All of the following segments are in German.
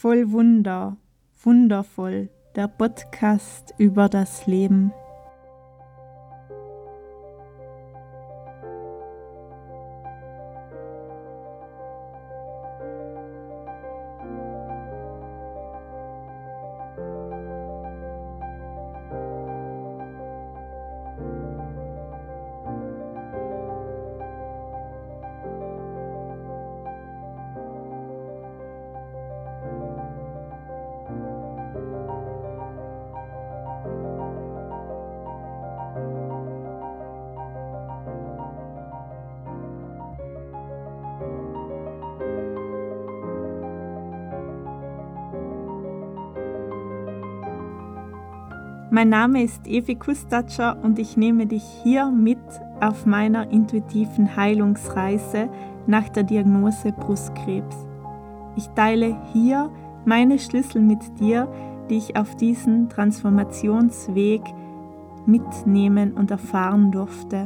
Voll Wunder, wundervoll, der Podcast über das Leben. Mein Name ist Evi Kustatscher und ich nehme dich hier mit auf meiner intuitiven Heilungsreise nach der Diagnose Brustkrebs. Ich teile hier meine Schlüssel mit dir, die ich auf diesen Transformationsweg mitnehmen und erfahren durfte.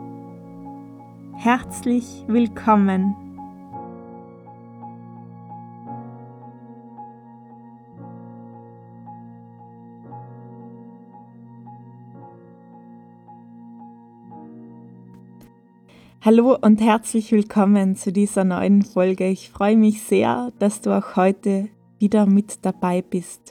Herzlich willkommen! Hallo und herzlich willkommen zu dieser neuen Folge. Ich freue mich sehr, dass du auch heute wieder mit dabei bist.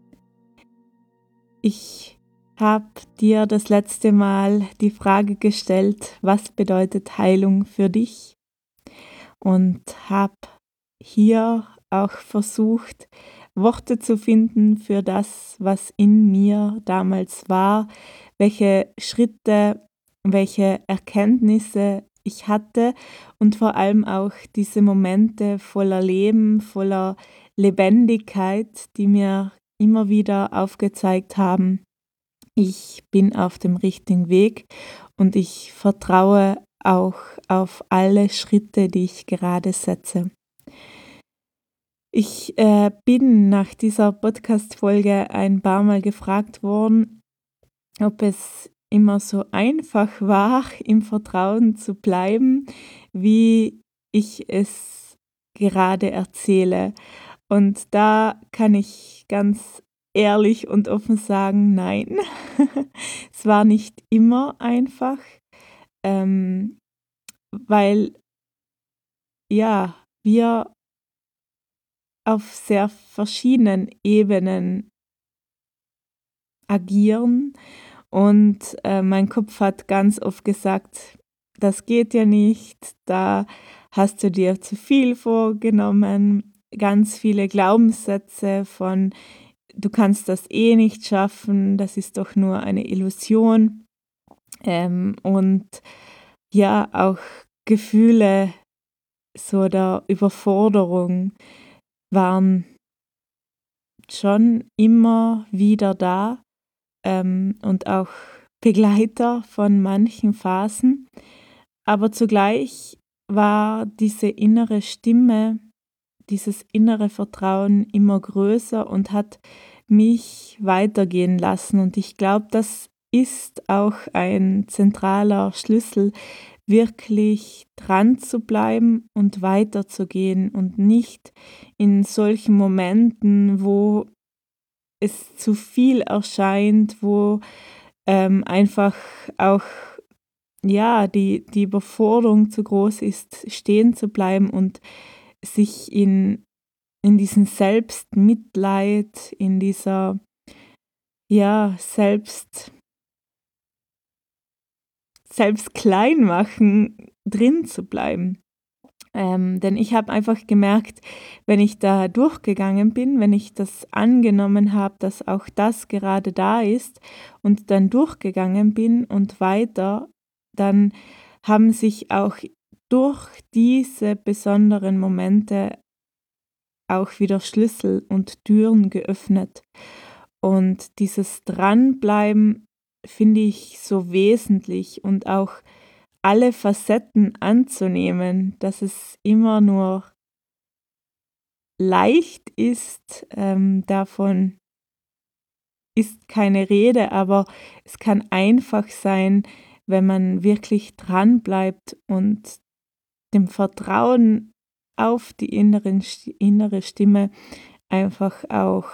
Ich habe dir das letzte Mal die Frage gestellt, was bedeutet Heilung für dich? Und habe hier auch versucht, Worte zu finden für das, was in mir damals war, welche Schritte, welche Erkenntnisse ich hatte und vor allem auch diese Momente voller Leben, voller Lebendigkeit, die mir immer wieder aufgezeigt haben, ich bin auf dem richtigen Weg und ich vertraue auch auf alle Schritte, die ich gerade setze. Ich bin nach dieser Podcast-Folge ein paar Mal gefragt worden, ob es immer so einfach war, im Vertrauen zu bleiben, wie ich es gerade erzähle. Und da kann ich ganz ehrlich und offen sagen, nein, es war nicht immer einfach, weil ja, wir auf sehr verschiedenen Ebenen agieren. Und mein Kopf hat ganz oft gesagt, das geht ja nicht, da hast du dir zu viel vorgenommen, ganz viele Glaubenssätze von, du kannst das eh nicht schaffen, das ist doch nur eine Illusion. Und ja, auch Gefühle so der Überforderung waren schon immer wieder da. Und auch Begleiter von manchen Phasen. Aber zugleich war diese innere Stimme, dieses innere Vertrauen immer größer und hat mich weitergehen lassen. Und ich glaube, das ist auch ein zentraler Schlüssel, wirklich dran zu bleiben und weiterzugehen und nicht in solchen Momenten, wo es zu viel erscheint, wo einfach auch ja, die Überforderung zu groß ist, stehen zu bleiben und sich in diesem Selbstmitleid, in dieser ja, Selbstkleinmachen drin zu bleiben. Denn ich habe einfach gemerkt, wenn ich da durchgegangen bin, wenn ich das angenommen habe, dass auch das gerade da ist und dann durchgegangen bin und weiter, dann haben sich auch durch diese besonderen Momente auch wieder Schlüssel und Türen geöffnet. Und dieses Dranbleiben finde ich so wesentlich und auch alle Facetten anzunehmen, dass es immer nur leicht ist, davon ist keine Rede, aber es kann einfach sein, wenn man wirklich dran bleibt und dem Vertrauen auf die innere Stimme einfach auch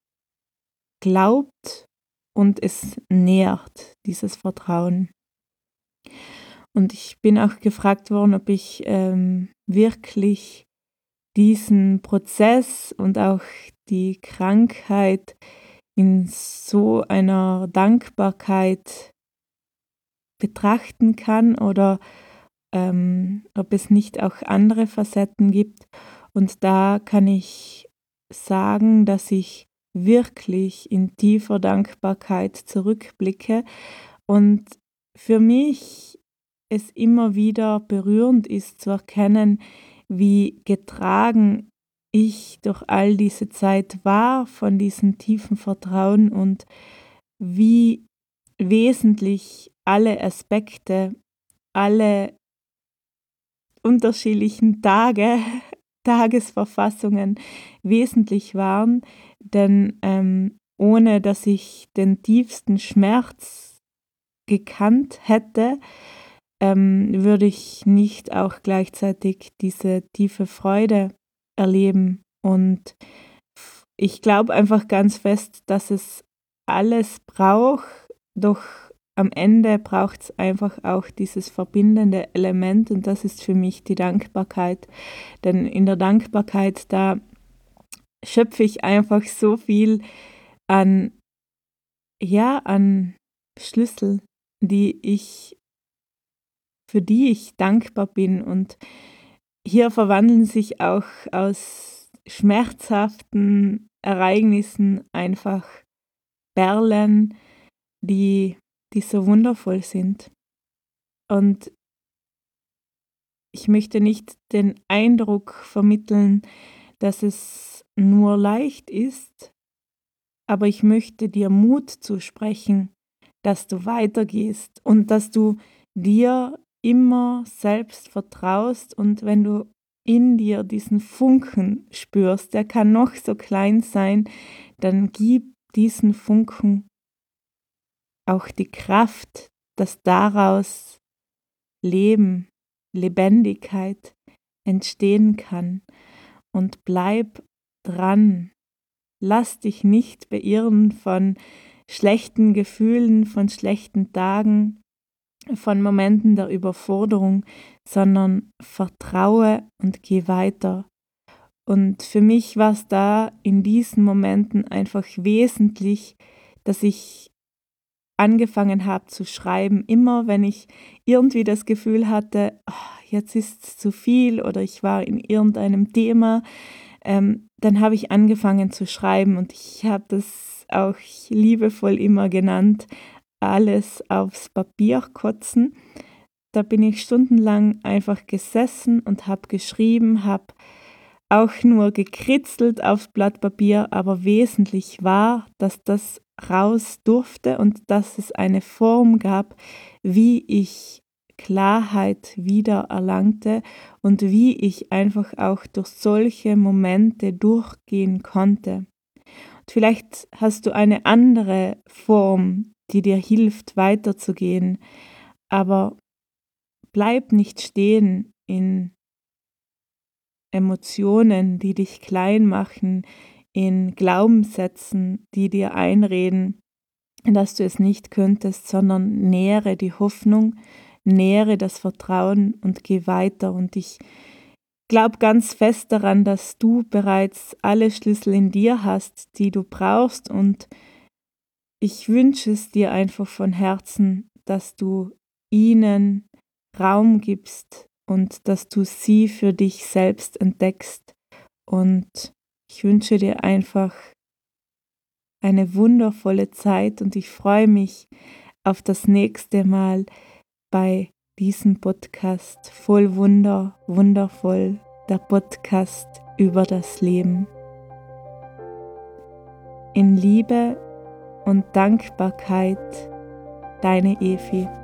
glaubt und es nährt, dieses Vertrauen. Und ich bin auch gefragt worden, ob ich wirklich diesen Prozess und auch die Krankheit in so einer Dankbarkeit betrachten kann oder ob es nicht auch andere Facetten gibt. Und da kann ich sagen, dass ich wirklich in tiefer Dankbarkeit zurückblicke und für mich es immer wieder berührend ist zu erkennen, wie getragen ich durch all diese Zeit war von diesem tiefen Vertrauen und wie wesentlich alle Aspekte, alle unterschiedlichen Tagesverfassungen wesentlich waren, denn ohne dass ich den tiefsten Schmerz gekannt hätte, würde ich nicht auch gleichzeitig diese tiefe Freude erleben. Und ich glaube einfach ganz fest, dass es alles braucht, doch am Ende braucht es einfach auch dieses verbindende Element und das ist für mich die Dankbarkeit. Denn in der Dankbarkeit, da schöpfe ich einfach so viel an, ja, an Schlüssel, für die ich dankbar bin. Und hier verwandeln sich auch aus schmerzhaften Ereignissen einfach Perlen, die so wundervoll sind. Und ich möchte nicht den Eindruck vermitteln, dass es nur leicht ist, aber ich möchte dir Mut zusprechen, dass du weitergehst und dass du dir immer selbst vertraust und wenn du in dir diesen Funken spürst, der kann noch so klein sein, dann gib diesen Funken auch die Kraft, dass daraus Leben, Lebendigkeit entstehen kann und bleib dran. Lass dich nicht beirren von schlechten Gefühlen, von schlechten Tagen, von Momenten der Überforderung, sondern vertraue und geh weiter. Und für mich war es da in diesen Momenten einfach wesentlich, dass ich angefangen habe zu schreiben, immer wenn ich irgendwie das Gefühl hatte, jetzt ist es zu viel oder ich war in irgendeinem Thema, dann habe ich angefangen zu schreiben und ich habe das auch liebevoll immer genannt, alles aufs Papier kotzen. Da bin ich stundenlang einfach gesessen und habe geschrieben, habe auch nur gekritzelt aufs Blatt Papier, aber wesentlich war, dass das raus durfte und dass es eine Form gab, wie ich Klarheit wieder erlangte und wie ich einfach auch durch solche Momente durchgehen konnte. Und vielleicht hast du eine andere Form, die dir hilft, weiterzugehen, aber bleib nicht stehen in Emotionen, die dich klein machen, in Glaubenssätzen, die dir einreden, dass du es nicht könntest, sondern nähre die Hoffnung, nähre das Vertrauen und geh weiter. Und ich glaube ganz fest daran, dass du bereits alle Schlüssel in dir hast, die du brauchst. Und ich wünsche es dir einfach von Herzen, dass du ihnen Raum gibst und dass du sie für dich selbst entdeckst. Und ich wünsche dir einfach eine wundervolle Zeit und ich freue mich auf das nächste Mal bei diesem Podcast voll Wunder, wundervoll, der Podcast über das Leben. In Liebe und Dankbarkeit, deine Evi.